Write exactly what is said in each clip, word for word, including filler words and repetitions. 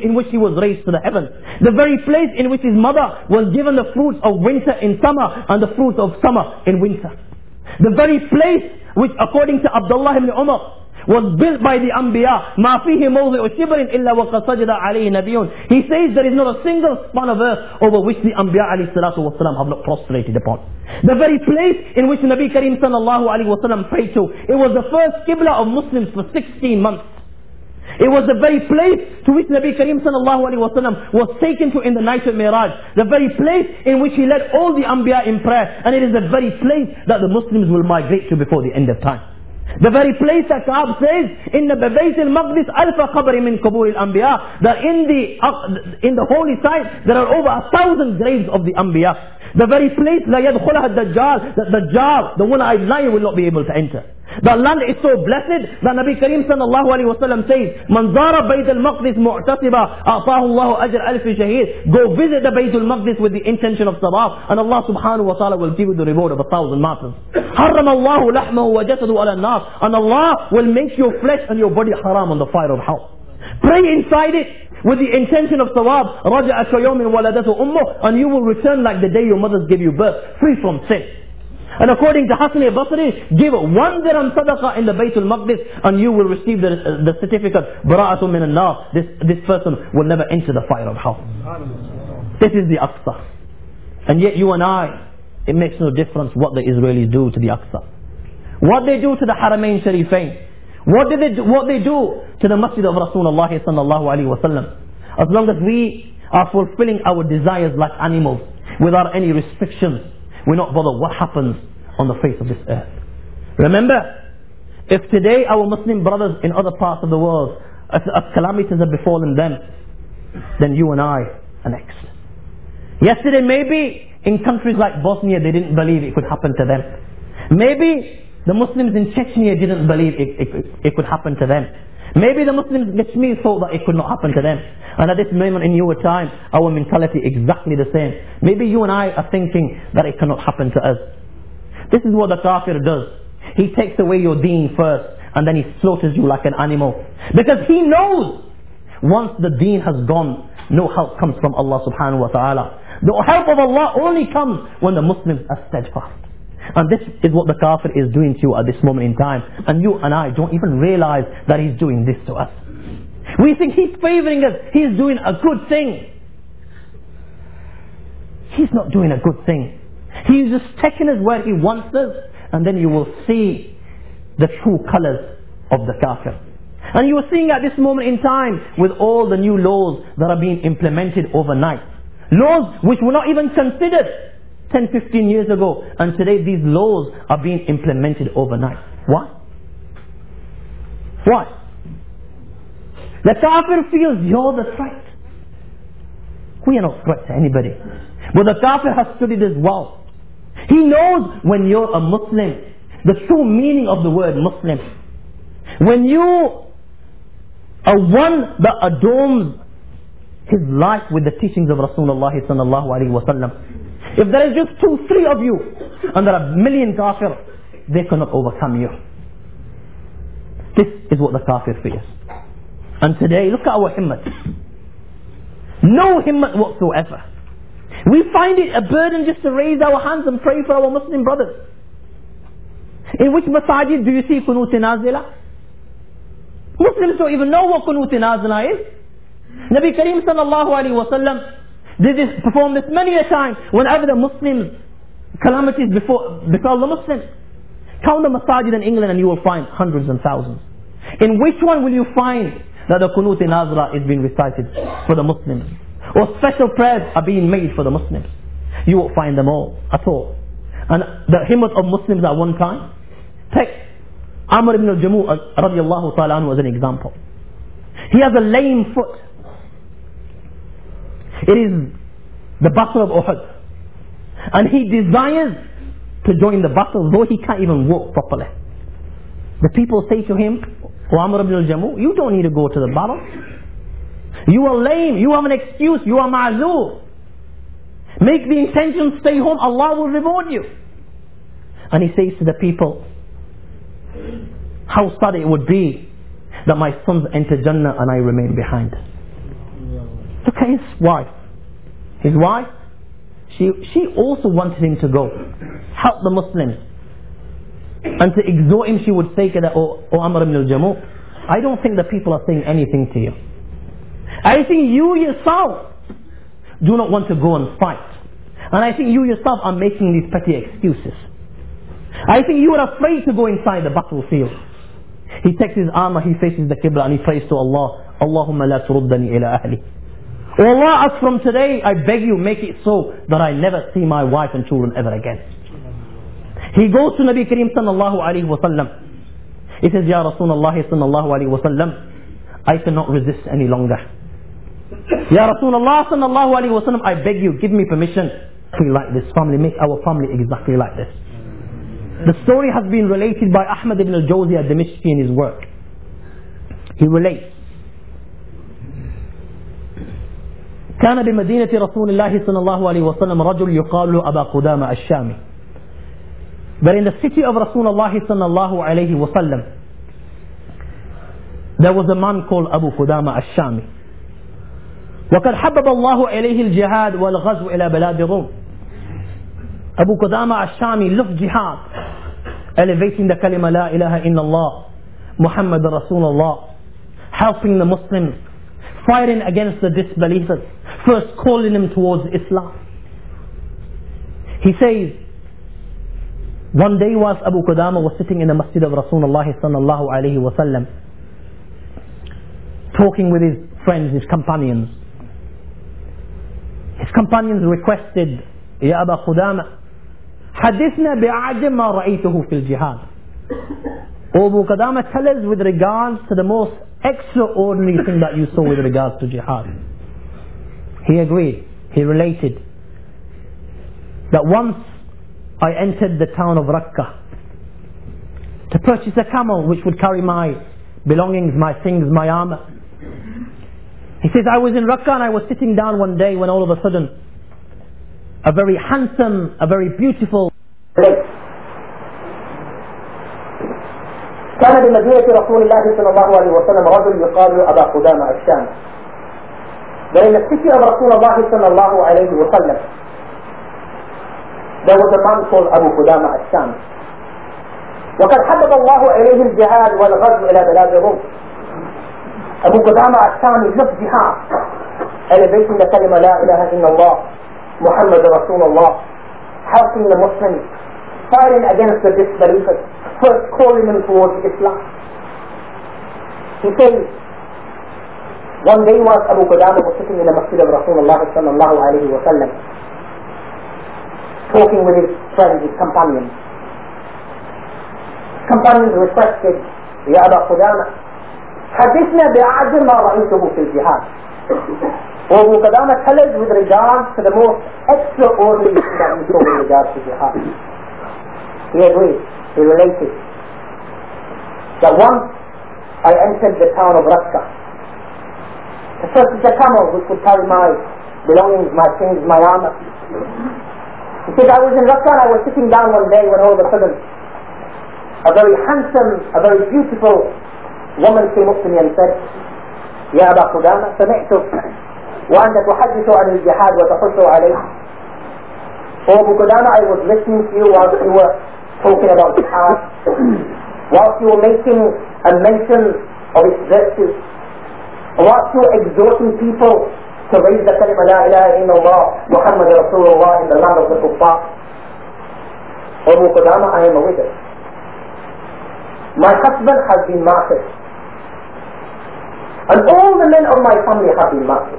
in which he was raised to the heavens. The very place in which his mother was given the fruits of winter in summer and the fruits of summer in winter. The very place which, according to Abdullah ibn Umar, was built by the Anbiya. مَا فِيهِ مَوْضِعُ شِبْرٍ إِلَّا وَقَدْ سَجَدَ عَلَيْهِ نَبِيٌّ. He says there is not a single span of earth over which the Anbiya alayhi salatu wasalam have not prostrated upon. The very place in which Nabi Kareem sallallahu alayhi wasallam prayed to, it was the first qibla of Muslims for sixteen months. It was the very place to which Nabi Kareem sallallahu alayhi wasallam was taken to in the night of Miraj. The very place in which he led all the Anbiya in prayer. And it is the very place that the Muslims will migrate to before the end of time. The very place that Ka'ab says, in the Bayt al-Maqdis alfa qabri min qubur al-Anbiya, that in the, uh, in the holy site, there are over a thousand graves of the Anbiya. The very place, la yadkhulaha ad-Dajjal, that Dajjal, the one-eyed lion, will not be able to enter. The land is so blessed that Nabi Kareem sallallahu alayhi wa sallam says, Man zara Bayt al-Maqdis mu'tasiba, a'tahu Allahu ajr alf shaheed. Go visit the Bayt al-Maqdis with the intention of tawaf, and Allah subhanahu wa ta'ala will give you the reward of a thousand martyrs. Harram Allahu lahmahu wa jasadu ala an-nar. And Allah will make your flesh and your body haram on the fire of hell. Pray inside it with the intention of tawab. Raja'a kayawmin waladatu ummuh. And you will return like the day your mothers gave you birth, free from sin. And according to Hasan al-Basri, give one dirham sadaqah in the Bayt al-Maqdis and you will receive the, the certificate, bara'atun min an-nar. This, this person will never enter the fire of hell. This is the Aqsa. And yet you and I, it makes no difference what the Israelis do to the Aqsa. What they do to the Haramain Sharifain. What do they do, what they do to the Masjid of Rasulullah sallallahu alayhi wa sallam. As long as we are fulfilling our desires like animals, without any restrictions, we're not bothered what happens on the face of this earth. Remember, if today our Muslim brothers in other parts of the world, as, as calamities have befallen them, then you and I are next. Yesterday maybe in countries like Bosnia they didn't believe it could happen to them. Maybe the Muslims in Chechnya didn't believe it, it, it, it could happen to them. Maybe the Muslims in Kashmir thought that it could not happen to them. And at this moment in your time, our mentality is exactly the same. Maybe you and I are thinking that it cannot happen to us. This is what the kafir does. He takes away your deen first, and then he slaughters you like an animal. Because he knows, once the deen has gone, no help comes from Allah subhanahu wa ta'ala. The help of Allah only comes when the Muslims are steadfast. And this is what the kafir is doing to you at this moment in time. And you and I don't even realize that he's doing this to us. We think he's favoring us. He's doing a good thing. He's not doing a good thing. He's just taking us where he wants us. And then you will see the true colors of the kafir. And you are seeing at this moment in time with all the new laws that are being implemented overnight. Laws which were not even considered ten, fifteen years ago, and today these laws are being implemented overnight. Why? Why? The kafir feels you're the threat. We are not threat to anybody. But the kafir has studied as well. He knows when you're a Muslim, the true meaning of the word Muslim. When you are one that adorns his life with the teachings of Rasulullah sallallahu alaihi wasallam. If there is just two, three of you, and there are a million kafir, they cannot overcome you. This is what the kafir fears. And today, look at our himmat. No himmat whatsoever. We find it a burden just to raise our hands and pray for our Muslim brothers. In which masajid do you see Qunut Nazila? Muslims don't even know what Qunut Nazila is. Nabi Kareem sallallahu alayhi wa sallam did this, perform this many a time whenever the Muslims, calamities before, befell the Muslims. Count the masajid in England and you will find hundreds and thousands. In which one will you find that the Qunut Nazila is being recited for the Muslims? Or special prayers are being made for the Muslims? You won't find them all, at all. And the himmat of Muslims at one time, take Amr ibn al-Jamu radiallahu ta'ala anhu as an example. He has a lame foot. It is the battle of Uhud. And he desires to join the battle, though he can't even walk properly. The people say to him, O Amr ibn al-Jamu, you don't need to go to the battle. You are lame, you have an excuse, you are ma'zur. Make the intention, stay home, Allah will reward you. And he says to the people, how sad it would be that my sons enter Jannah and I remain behind. Look at his wife. His wife, she, she also wanted him to go, help the Muslims. And to exhort him, she would say, O, o Amr ibn al-Jamuh, I don't think the people are saying anything to you. I think you yourself do not want to go and fight. And I think you yourself are making these petty excuses. I think you are afraid to go inside the battlefield. He takes his armor, he faces the Qibla and he prays to Allah, Allahumma la turuddani ila ahli. Oh Allah, as from today, I beg you, make it so that I never see my wife and children ever again. He goes to Nabi Kareem sallallahu alayhi wa sallam. He says, Ya Rasulullah sallallahu alayhi wa sallam, I cannot resist any longer. Ya Rasulullah sallallahu alayhi wa sallam, I beg you, give me permission. We like this family, make our family exactly like this. The story has been related by Ahmad ibn al-Jawzi ad-Dimishqi in his work. He relates. كان بمدينة رسول الله صلى الله عليه وسلم رجل يقال له أبا قدامة الشامي. But in the city of Rasulullah صلى الله عليه وسلم, there was a man called Abu Qudama al-Shami. وقد حبب الله إليه الجهاد والغزو إلى بلاد الروم. Abu Qudama al-Shami loved jihad, elevating the kalima la ilaha illallah, Muhammad Rasulullah, helping the Muslims, fighting against the disbelievers, first calling them towards Islam. He says, one day whilst Abu Qudama was sitting in the masjid of Rasulullah sallallahu alayhi wa sallam, talking with his friends, his companions. His companions requested, Ya Abu Qudama, حدثنا بأعجب ما رأيته في الجهاد. O Abu Qudama, tell us with regards to the most extraordinary thing that you saw with regards to jihad. He agreed. He related that once I entered the town of Rakka to purchase a camel which would carry my belongings, my things, my armor. He says, I was in Rakka and I was sitting down one day when all of a sudden a very handsome, a very beautiful place. كان بمدينة رسول الله صلى الله عليه وسلم رجل يقال له أبا قدامة الشامي. But in the city of Rasulullah صلى الله عليه وسلم, there was a man called Abu Qudama al-Shami. وقد حبب الله إليه الجهاد والغزو إلى بلاد الروم. Abu Qudama al-Shami loved jihad, elevating the kalima la ilaha illallah, Muhammad Rasulullah, helping the Muslims, fighting against the disbelievers, first calling them towards Islam. He says, one day whilst Abu Qudama was sitting in the masjid of Rasulullah sallallahu alayhi wa sallam, talking with his friends, his companions. His companions requested, Ya Abu Qudama, حدثنا بأعجب ما رأيته في الجهاد. Abu Qudama, tell us with regards to the most extraordinary thing that you saw with regards to jihad. He agreed. He related that once I entered the town of Rakka to purchase a camel which would carry my belongings, my things, my armor. He said, I was in Rakka and I was sitting down one day when all of a sudden a very handsome, a very beautiful woman came up to me and said, يا أبا قدامة سمعتك وأنت تحدث عن الجهاد وتحث عليه. Oh Abu Qudama, I was listening to you whilst you were talking about jihad, whilst you were making a mention of its virtues, whilst you were exhorting people to raise the kalima la ilaha illallah Muhammad Rasulullah in the land of the kuffar. Abu Qudama, I am a widow. My husband has been martyred, and all the men of my family have been martyred.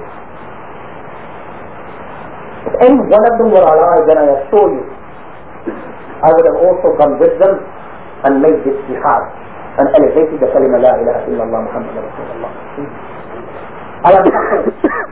If any one of them were alive, then I assure you, I would have also gone with them and made this jihad and elevated the kalima la ilaha illallah Muhammad Rasulullah. I have nothing.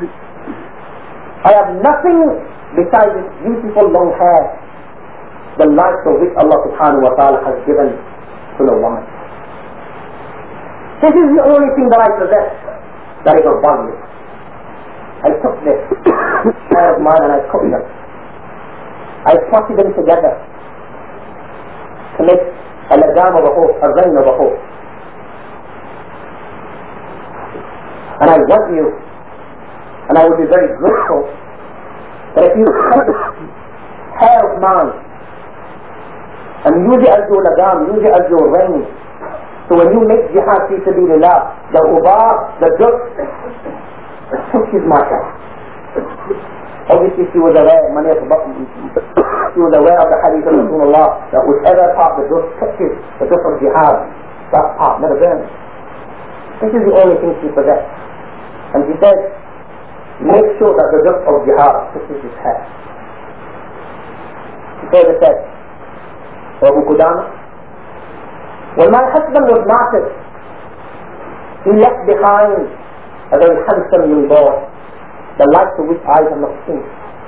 I have nothing besides this beautiful long hair, the light of which Allah subhanahu wa ta'ala has given to no woman. This is the only thing that I possess that is of value. I took this hair of mine and I cooked them. I plotted them together to make a lagam of a horse, a rein of a horse. And I want you, and I would be very grateful that if you take hair of mine and use it as your lagam, use it as your rein, so when you make jihad fi sabilillah, the ubar, the dust, it touches my hair. Obviously she was aware, many of the, she was aware of the hadith of Rasulullah, that whichever part the dust touches, the dust of jihad, that part never burns. This is the only thing she possessed. And she said, make sure that the dust of jihad touches his hair. She further said, Abu Qudama, when my husband was martyred, he left behind a very handsome young boy, the likes of which I have not seen.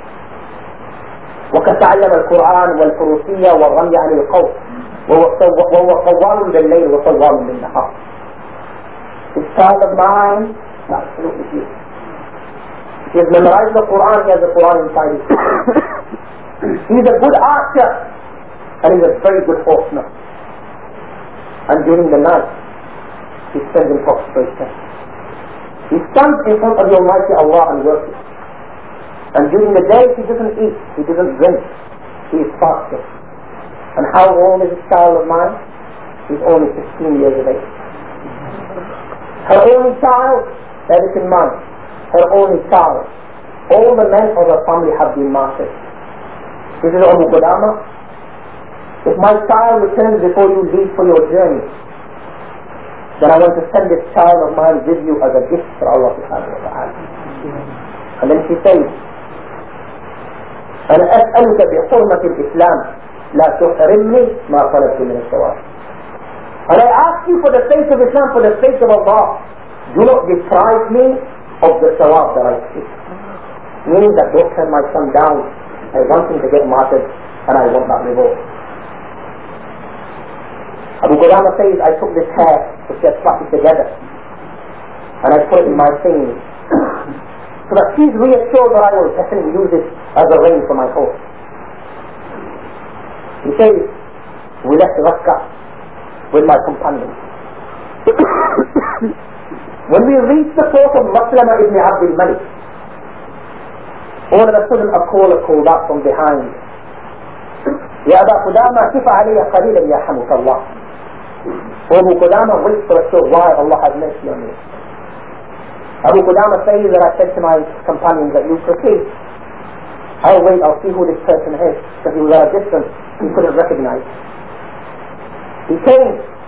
وقد تعلم القرآن والفروسية والرمي عن القوس وهو قوام بالليل وصوام بالنهار. This child of mine, absolutely he. He has memorized the Quran, he has the Quran inside his head. He is a good archer and he is a very good horseman. And during the night, he spends in prostration. He stands in front of the Almighty Allah and worships. And during the day, he doesn't eat, he doesn't drink, he is fasting. And how old is this child of mine? He's only fifteen years of age. Her only child, bear this in mind, her only child. All the men of her family have been martyred. This is Abu Qudama. If my child returns before you leave for your journey, then I want to send this child of mine with you as a gift for Allah subhanahu wa ta'ala. And then she says, أنا أسألك بحرمة الإسلام لا تحرمني ما طلبت من الثواب. And I ask you for the sake of Islam, for the sake of Allah, do not deprive me of the thawab that I seek. Meaning that don't turn my son down. I want him to get martyred and I want that reward. Abu Qudama says, I took this hair which gets plaited together and I put it in my thing so that she's reassured that I will definitely use it as a rein for my horse. He says, we left Rakka with my companions. When we reached the port of Maslama ibn Abdul Malik, all of a sudden a caller called out from behind, Ya Abu Qudama, kifa alayya qalilan yarhamuka Allah. Abu Qudama, wait for a short while, Allah has mercy on you. Abu Qudama says that I said to my companions that you proceed. I'll wait, I'll see who this person is, because he was at a distance, he couldn't recognize. He came,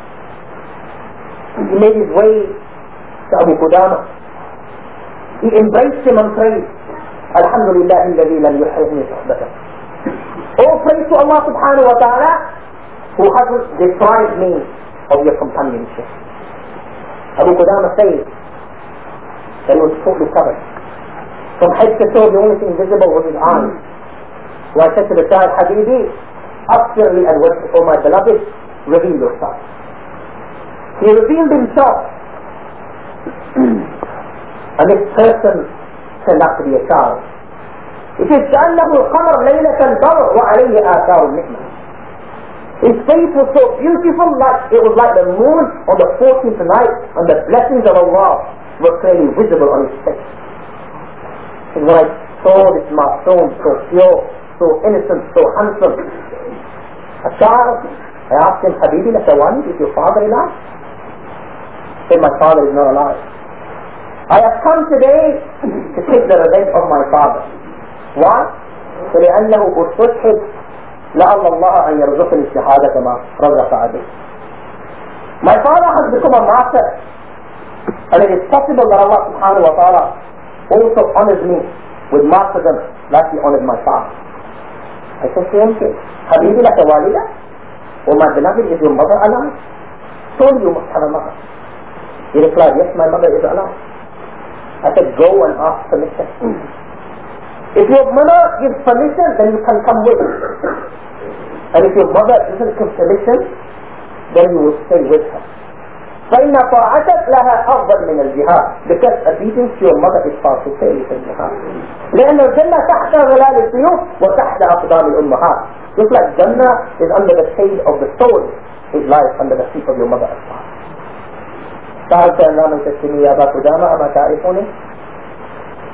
he made his way to Abu Qudama. He embraced him and prayed, Alhamdulillah alladhi lam yuhrizni suhbata. All praise to Allah subhanahu wa ta'ala who hasn't deprived me of your companionship. Abu Qudama says that he was totally covered. From head to toe, the only thing visible was his eyes. So I said to the child, Habibi, absir li and worship for my beloved, reveal yourself. He revealed himself. And this person turned out to be a child. It is كأنه القمر ليلة البدر وعليه آثار النعمة. His face was so beautiful, like it was like the moon on the fourteenth night, and the blessings of Allah were clearly visible on his face. And when I saw this Masoom, so pure, so innocent, so handsome, a child, I asked him, Habibi, Latawani, is your father alive? He said, my father is not alive. I have come today to take the revenge of my father. Why? فلأنه أستشهد لعل الله أن يرزقني الشهادة كما رزق أبي. My father has become a martyr, and it is possible that Allah subhanahu wa ta'ala also honors me with martyrdom like he honored my father. I said to him, Habibi laka walida? Oh my beloved, is your mother alive? Surely you must have a mother. He replied, yes, my mother is alive. I said, go and ask permission. If your mother gives permission, then you can come with. And if your mother doesn't give permission, then you will stay with her. فإن طاعتك لها أفضل من الجهاد, because obedience to your mother is far superior to الجهاد. لأن الجنة تحت ظلال السيوف وتحت أقدام الأمهات. Just like Jannah is under the shade of the sword, it lies under the feet of your mother as well. تعال سألنا من تسمي يا أبا قدامة أما تعرفوني؟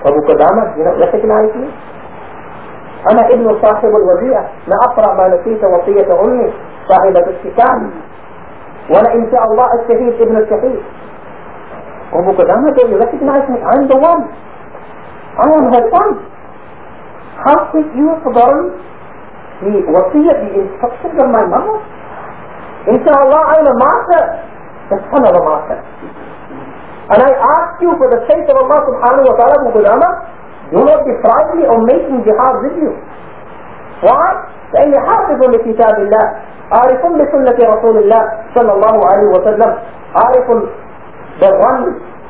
Abu Qudama, you know, recognize me? أنا ابن صاحب الوديعة ما أقرأ ما نسيت وصية أمي صاحبة الكتاب وأنا إن شاء الله الشهيد ابن الشهيد. Abu Qudama, do you recognize me? I'm the one. I am her son. How could you have forgotten the wasiyah, the instructions of my mother? Inshallah, I am a martyr, the son of a martyr. And I ask you for the sake of Allah subhanahu wa ta'ala, Abu Qudama, do not deprive me of making jihad with you. Why? فإني حافظ لكتاب الله عارف بسنة رسول الله صلى الله عليه وسلم عارف بالرمز.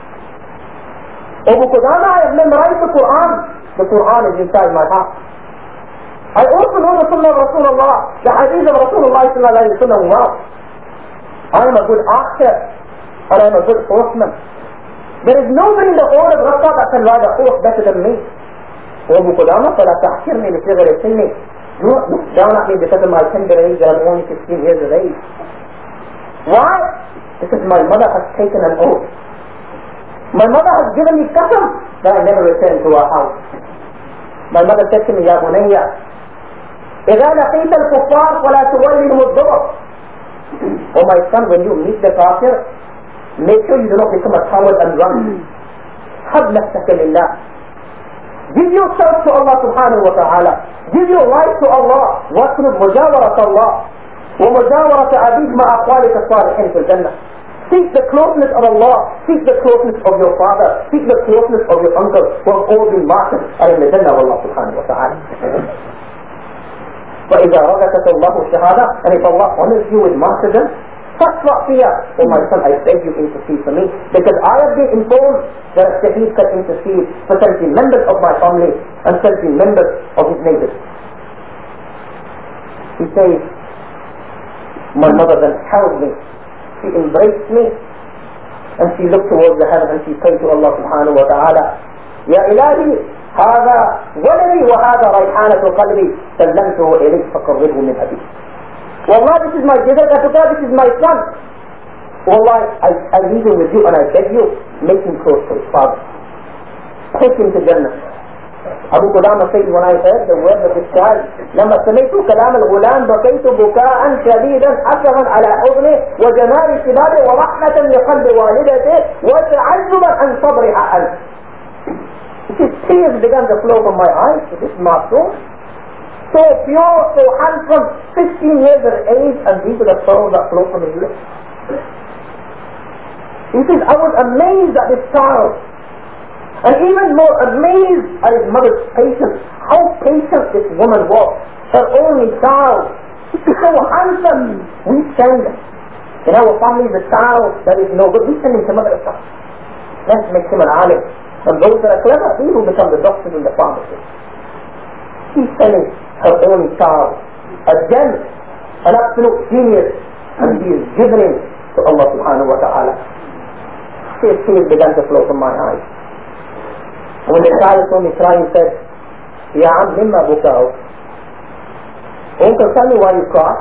Abu Qudama, I have memorized the Quran. The Quran is inside my heart. I also know the Sunnah of Rasulullah, the Hadith of Rasulullah sallallahu alayhi wa sallam well. I am a good actor and I am a good horseman. There is nobody in the whole of Raqqah that can ride a horse better than me. Abu Qudama, فَلَا تَحْكِرْنِي لِصِغْرِ سِنِّي. Do not look down at me because of my tender age, that I'm only sixteen years of age. Why? Because my mother has taken an oath. My mother has given me qasam that I never return to our house. My mother said to me, يا بني إذا لقيت الكفار فلا تولهم الدبر. Oh my son, when you meet the kafir, make sure you do not become a coward and run. حب نفسك لله. Give yourself to Allah subhanahu wa ta'ala. Give your life to Allah. واطلب مجاورة الله ومجاورة أبيك مع أقوالك الصالحين في الجنة. Seek the closeness of Allah. Seek the closeness of your father. Seek the closeness of your uncle who have all been martyred are in the Jannah of Allah subhanahu wa ta'ala. وإذا رغتك الله الشهادة, and if Allah honors you with martyrdom, فَاسْرَعْ فِيهَا. Oh my son, I beg you intercede for me, because I have been informed that a shaheed can intercede for seventy members of my family and seventy members of his neighbors. He says, my mother then held me, she embraced me, and she looked towards the heaven and she prayed to Allah subhanahu wa ta'ala, يا إلهي هذا ولدي وهذا ريحانة قلبي سلمته إليك فقربه من أبي. Wallah, this is my jizr, this is my son. Wallah, I, I leave him with you and I beg you, make him close to his father. Take him to Jannah. Abu Qudama says, when I heard the words of this child, لما سمعت كلام الغلام بكيت بكاء شديدا أسفا على حضنه وجمال شبابه ورحمة لقلب والدته وتعجبا عن صبرها أنت. His tears began to flow from my eyes. This is Masoom, so pure, so handsome, fifteen years of age, and these are the sorrows that flow from his lips. He says, I was amazed at this child, and even more amazed at his mother's patience. How patient this woman was. Her only child, so handsome. We send in our family the child that is no good, we send him to madrasa. Let's make him an alim. And those that are clever, he will become the doctors and the pharmacists. She's sending her only child, a gem, an absolute genius, and he is given him to Allah subhanahu wa ta'ala. His tears began to flow from my eyes. And when the child saw me crying, he said, Ya am mimma bukao. Uncle, tell me why you cry.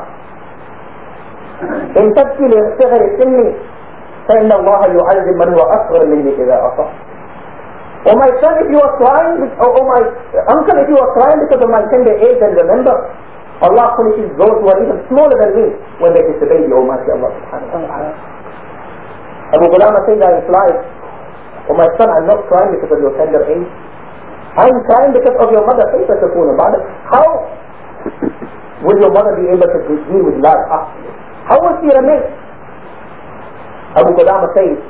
In tabki li ikhtigari sinni, fa inna Allah yu'azzim man huwa asghar minni idha asah. Oh my son, if you are crying, oh, oh my uncle, if you are crying because of my tender age, then remember, Allah punishes those who are even smaller than me when they disobey the Almighty Allah subhanahu wa ta'ala. Abu Qudama says, I replied, oh my son, I'm not crying because of your tender age. I'm crying because of your mother. How will your mother be able to deal with life after this? How will she remain? Abu Qudama says,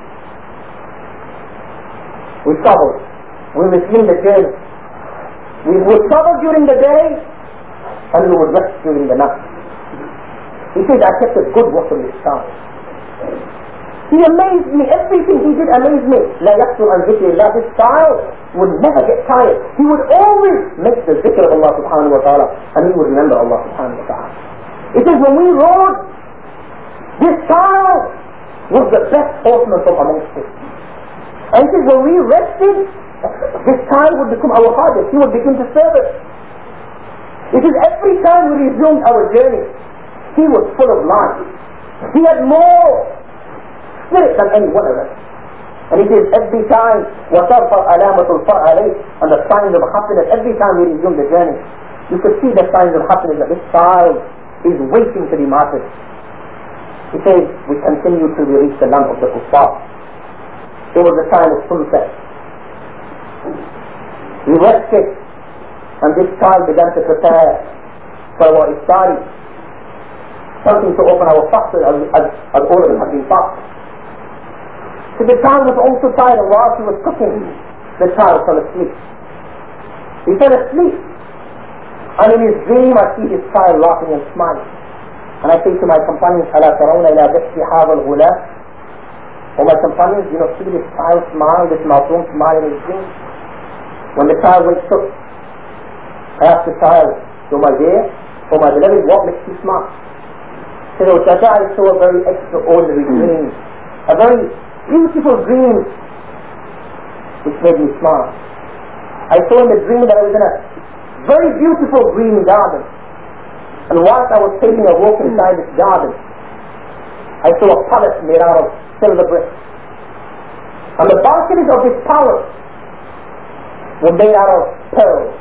we traveled, we resumed the journey. We would travel during the day and we would rest during the night. He said, I kept a good watch on this child. He amazed me, everything he did amazed me. La yaqtul an zikrillah, this child would never get tired. He would always make the zikr of Allah subhanahu wa ta'ala, and he would remember Allah subhanahu wa ta'ala. It says, when we rode, this child was the best horseman from amongst us. And it says, when we rested, this child would become our hardest. He would begin to serve us. It says, every time we resumed our journey, he was full of life. He had more spirit than any one of us. And it is every time, وَتَرْفَرْ عَلَامَةُ الْفَرْعَ عَلَيْهِ, and the signs of happiness, every time we resume the journey, you could see the signs of happiness that this child is waiting to be martyred. He says, we continue till we reach the land of the kuffar. It was the time of sunset. We rested, and this child began to prepare for our iftari, something to open our fast as, as, as all of them have been fast. So the child was also tired, and while she was cooking, the child fell asleep. He fell asleep, and in his dream I see his child laughing and smiling. And I say to my companions, أَلَا تَرَوْنَ إِلَى بِحْتِ هَذَا الْغُلَامِ. Oh my companions, you know, see this child smile, this Masoom smile in his dream. When the child wakes up, I ask the child, "Oh my dear, oh my beloved, what makes you smile?" He said, "Oh Tata, I saw a very extraordinary dream, a very beautiful dream, which made me smile. I saw in the dream that I was in a very beautiful green garden, and whilst I was taking a walk inside this garden, I saw a palace made out of silver bricks, and the balconies of this palace were made out of pearls.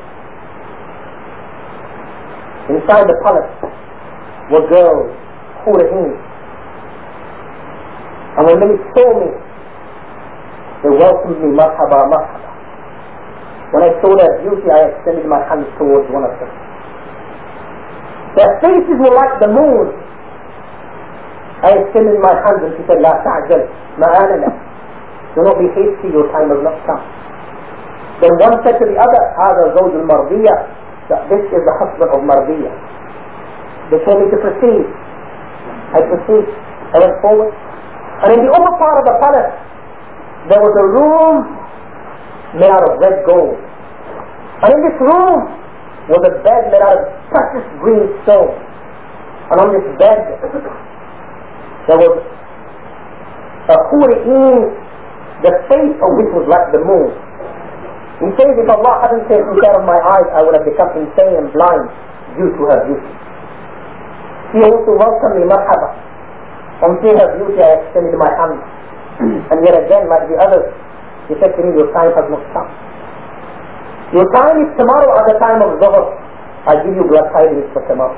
Inside the palace were girls, hurricanes, and when they saw me, they welcomed me, marhaba, marhaba. When I saw their beauty, I extended my hands towards one of them. Their faces were like the moon. I extended my hands and she said, "La ta'jal, ma'ana lak." Do not be hasty, your time has not come. Then one said to the other, "Hada zawj al-Mardiyya," that this is the husband of Mardiyya. They told me to proceed. I proceed. I went forward. And in the upper part of the palace, there was a room made out of red gold. And in this room was a bed made out of precious green stone. And on this bed, there was a hurricane, the face of which was like the moon. He says, if Allah hadn't taken care of my eyes, I would have become insane and blind due to her beauty. She also welcomed me, marhaba. On seeing her beauty, I extended my hand. And yet again, like the others, he said to me, your time has not come. Your time is tomorrow at the time of Zuhr. I give you glad tidings for tomorrow.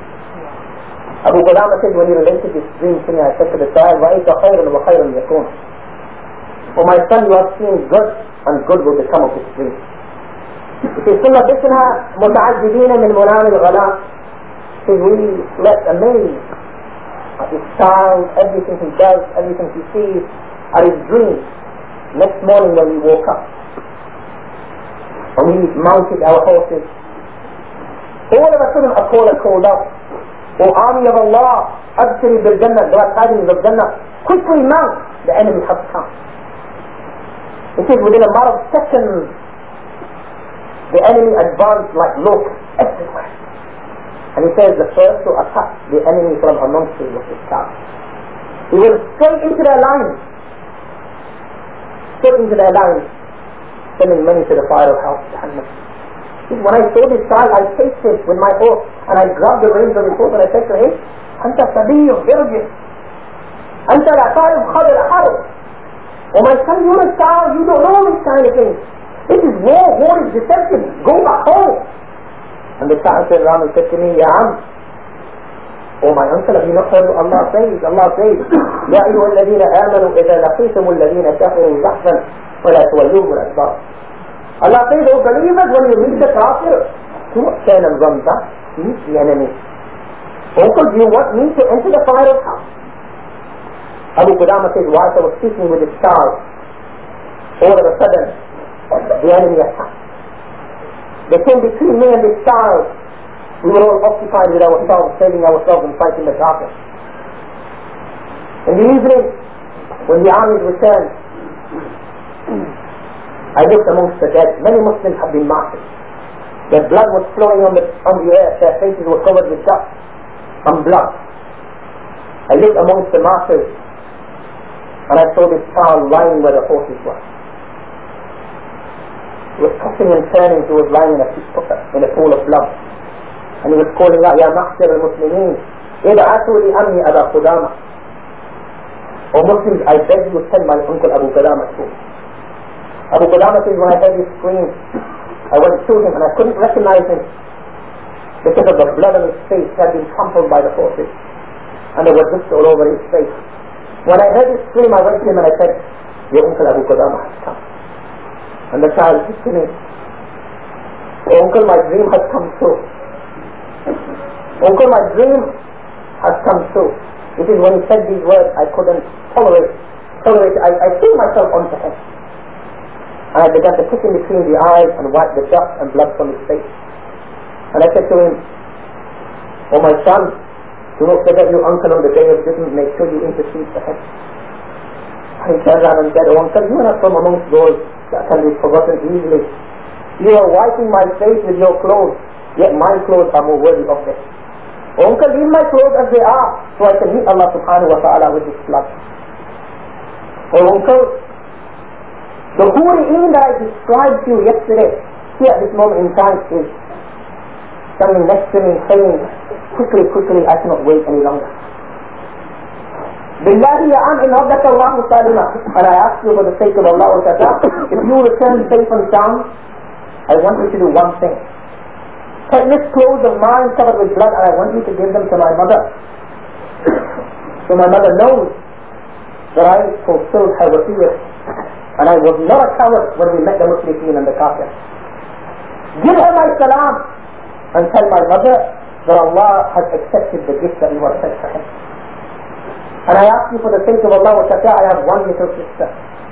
Abu Qudama said, when he related this dream to me, I said to the child, وَإِذَا خَيْرٌ وَخَيْرٌ يَكُونَ. Oh my son, you have seen good, and good will become of this dream. It says, ثُمَّ بِسْنَا مُتَعَجِّبِينَ مِنْ مُنَامِ الْغَلَامِ. It says, we slept amazed at his child, everything he does, everything he sees, at his dreams. Next morning when we woke up, and we mounted our horses, all of a sudden a caller called out, "O army of Allah, abshiri bil Jannah, glad tidings of Jannah, quickly mount, the enemy has come." It says within a matter of seconds, the enemy advanced like locusts everywhere. And he says the first to attack the enemy from amongst us was his child. He went straight into their lines, straight into their lines, sending many to the fire of hell. When I saw this child, I chased him with my horse, and I grabbed the reins of his horse and I said to him, "Anta sabiyyun irji', anta la ta'rif khadr harb." Oh my son, you're a child, you don't know this kind of thing. This is war, war is deception, go back home. And the child turned around and said to me, "Ya am, oh my uncle, have you not heard what Allah says? Allah says, Ya ayyuha alladhina amanu idha laqitum alladhina kafaru zahfan wa la tuwalluhum al-adbar." Allah says, "Oh believers, when you meet the kafir, do not turn and run back, meet the enemy." Uncle, do you want me to enter the fire of hell? Abu Qudama says, whilst I was speaking with this child, all of a sudden, the enemy attacked. They came between me and this child. We were all occupied with ourselves, saving ourselves and fighting the kafir. In the evening, when the armies returned, I looked amongst the dead. Many Muslims had been martyred. Their blood was flowing on the, on the earth. Their faces were covered with dust and blood. I looked amongst the martyrs, and I saw this child lying where the horses were. He was tossing and turning. He was lying in a, in a pool of blood. And he was calling out, "Ya Mahshar al-Muslimin, ib'athu li ammi Aba Qudama." O Muslims, I beg you send my uncle Abu Qudama to. Abu Qudama says, when I heard his scream, I went to him and I couldn't recognize him because of the blood on his face that had been trampled by the horses. And there was dust all over his face. When I heard his scream, I went to him and I said, your uncle Abu Qudama has come. And the child said to me, oh, uncle, my dream has come true. Uncle, my dream has come true. It is when he said these words, I couldn't tolerate, tolerate I, I threw myself onto him. And I began to kick him between the eyes and wipe the dust and blood from his face. And I said to him, oh my son, do not forget your uncle on the day of judgment, make sure you intercede for him. And he turned around and said, oh uncle, you are not from amongst those that can be forgotten easily. You are wiping my face with your clothes, yet my clothes are more worthy of this. Oh uncle, leave my clothes as they are, so I can meet Allah subhanahu wa ta'ala with this blood. Oh uncle, the Huri'in that I described to you yesterday, here at this moment in time, is standing next to me saying, quickly, quickly, I cannot wait any longer. Billahi ya am in abdaka Allahu salima. And I ask you for the sake of Allah wa ta'ala, if you return safe and sound, I want you to do one thing. Take this clothes of mine covered with blood and I want you to give them to my mother. So my mother knows that I fulfilled her wasiyah. And I was not a coward when we met the Muslimin and the Kafir. Give her my salam and tell my mother that Allah has accepted the gift that you have sent for him. And I ask you for the sake of Allah wa ta'ala, I have one little sister.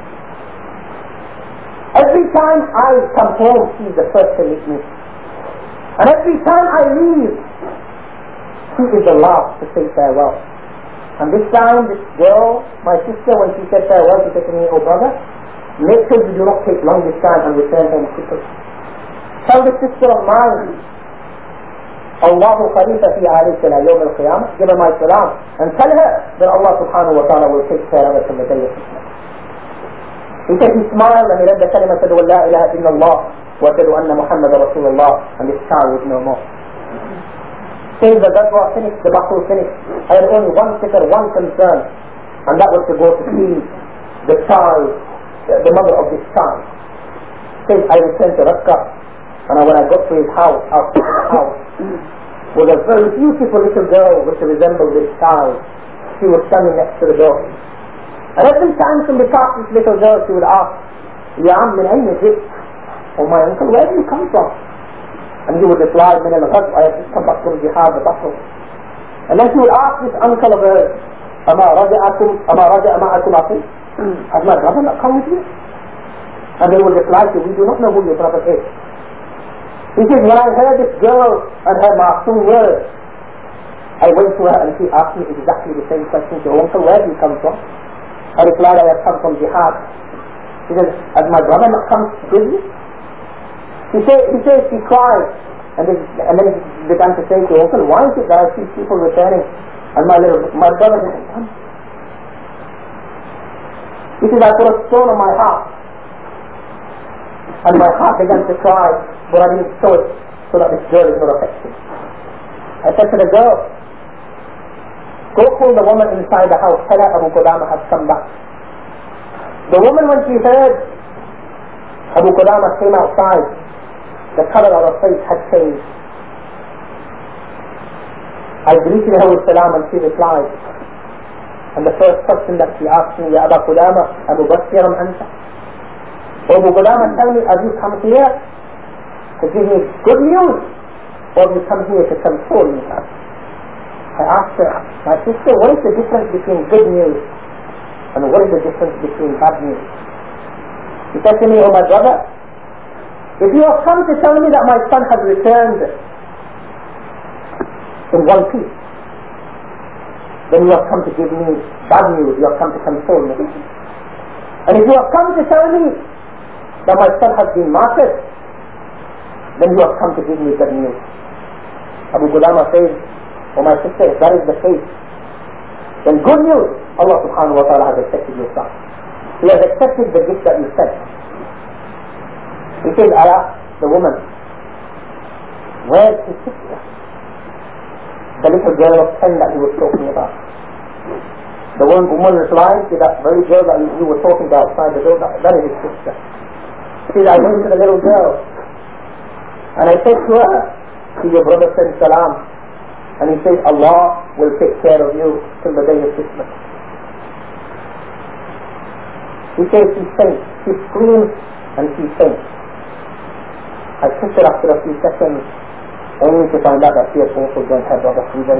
Every time I come home, she is the first to meet me. And every time I leave, she is the last to say farewell. And this time, this girl, my sister, when she said farewell, she said to me, oh brother, make sure you do not take long this time and return home quickly. Tell the sister of mine, Allahu khalifa fi alayka yawm al-qiyamah, give her my salam, and tell her that Allah subhanahu wa ta'ala will take care of her from the day of Qiyamah. He said he smiled and he read the kalima, said, wa la ilaha illa Allah, wa ashhadu anna Muhammadan Rasulullah, and this child was no more. Since the ghazwa finished, the battle finished, I had only one fikr, one concern, and that was to go to see the child, the mother of this child. Since I returned to Raqqa, and when I got to his house, outside his house, was a very beautiful little girl which resembled this child. She was standing next to the door. And every time somebody passed this little girl, she would ask, Ya am, min ayna jit? Oh my uncle, where do you come from? And he would reply, min al-ghazw, I have just come back from jihad, the battle. And then she would ask this uncle of hers, Ama raja'akum, ama raja'a ma'akum akum? Has my brother not come with you? And they would reply to, we do not know who your brother is. He says, when I heard this girl and her ma'asum words, I went to her and she asked me exactly the same question. She said, oh uncle, where do you come from? I replied, I have come from jihad. She says, has my brother not come with you? He says, he says, she cried. And then, and then he began to say to her, uncle, why is it that I see people returning and my little, my brother didn't come? He says, I put a stone on my heart. And my heart began to cry, but I didn't show it so that this girl is not affected. I said to the girl, go pull the woman inside the house, tell her Abu Qudama has come back. The woman, when she heard Abu Qudama came outside, the color of her face had changed. I greeted her with salam and she replied. And the first question that she asked me, Ya Abu Qudama, Abu Bashiram Anta? O Abu Qudama, tell me, have you come here to give me good news, or have you come here to console me? I asked her, my sister, what is the difference between good news and what is the difference between bad news? She said to me, oh my brother, if you have come to tell me that my son has returned in one piece, then you have come to give me bad news, you have come to console me. And if you have come to tell me that my son has been martyred, then you have come to give me good news. Abu Qudama says, oh my sister, if that is the case, then good news, Allah subhanahu wa ta'ala has accepted your son. He has accepted the gift that you sent. He says, I asked the woman, where's his sister? The little girl of ten that he was talking about. The one woman replied to that very girl that you were talking about outside the door, that, that is his sister. She said, I went to the little girl and I said to her, see your brother send salam, and he says Allah will take care of you till the day of Christmas. He says she faints, she screams and she faints. I kissed her after a few seconds, only to find out that she had also done her brother freedom.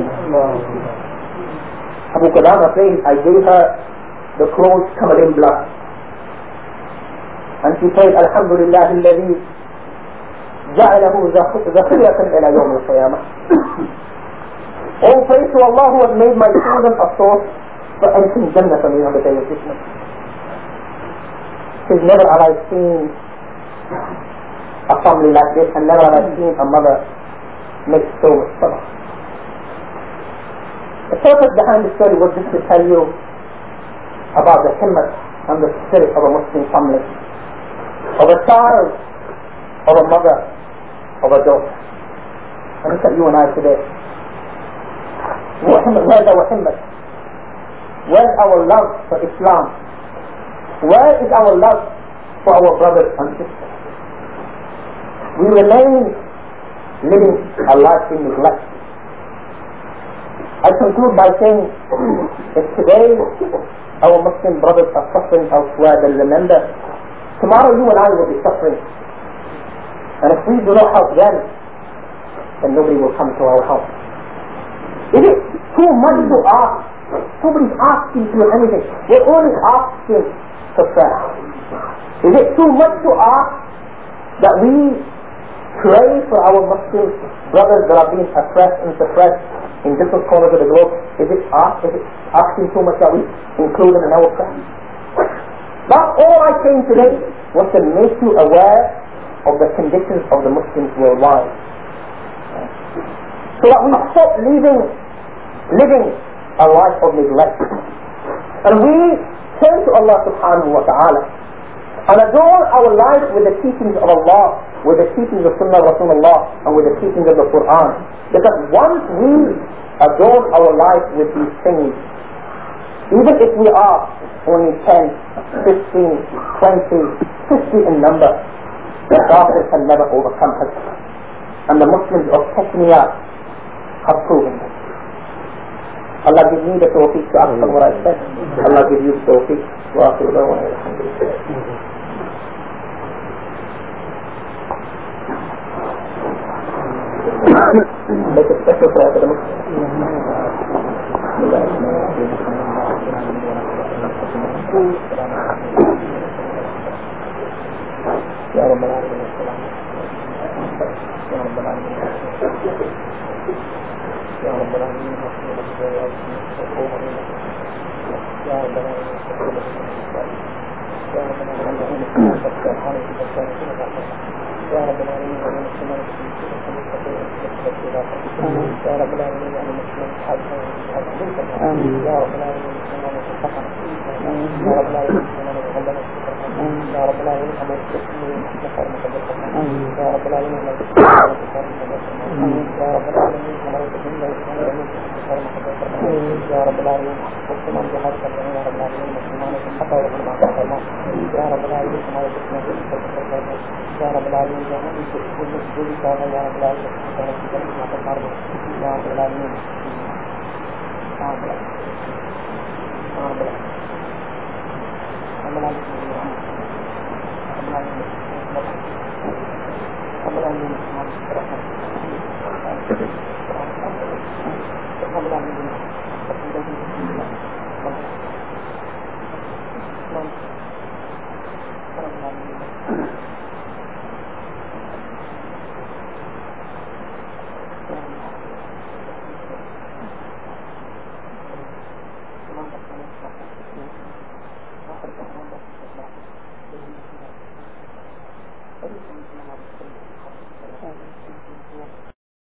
Abu Qudama says, I gave her the clothes covered in blood. And she said, Alhamdulillah alladhi ja'alahu zakhiratan ila yawm al-qiyamah. All praise to Allah who has made my children a source for entering Jannah for me on the day of Christmas. Says, never have I seen a family like this, and never have I seen a mother make so much trouble. The purpose behind the story was just to tell you about the himmat and the spirit of a Muslim family, of a child, of a mother, of a daughter. And look at you and I today. Where's our himmat? Where's our love for Islam? Where is our love for our brothers and sisters? We remain living a life in neglect. I conclude by saying, if today our Muslim brothers are suffering elsewhere, then remember, tomorrow you and I will be suffering. And if we do not help them, then nobody will come to our help. Is it too much to ask? Nobody's asking to do anything. We're only asking for prayer. Is it too much to ask that we pray for our Muslim brothers that are being oppressed and suppressed in different corners of the globe? Is it, ask, is it asking too much that we include them in our prayer? That's all I came today, was to make you aware of the conditions of the Muslims worldwide, so that we stop living, living a life of neglect, and we turn to Allah subhanahu wa ta'ala and adorn our lives with the teachings of Allah, with the teachings of Sunnah Rasulullah, and with the teachings of the Quran. Because once we adorn our life with these things, even if we are only ten, fifteen, twenty, fifty in number, the Kafir can never overcome us. And the Muslims of Chechnya have proven this. Allah give me the tawfiq to ask what I said. Allah give you the tawfiq to ask what I said. Make a special prayer for the Muslims. Ya Rabbal Alamin. Ya Rabbal Alamin. Ya Rabbal Alamin. Ya Rabbal Ya Rabbal Alamin. يا رب العالمين يا المسلمين حاجة يا رب العالمين يا رب العالمين يا رب العالمين أمر التسليم نصر مقدسة يا رب العالمين يا رب العالمين أمر التسليم نصر مقدسة يا رب العالمين مسلمان بحاجة يا رب العالمين مسلمان حتى يرحم الله يا رب العالمين أمر التسليم يا رب العالمين يا رب العالمين يا رب العالمين يا رب العالمين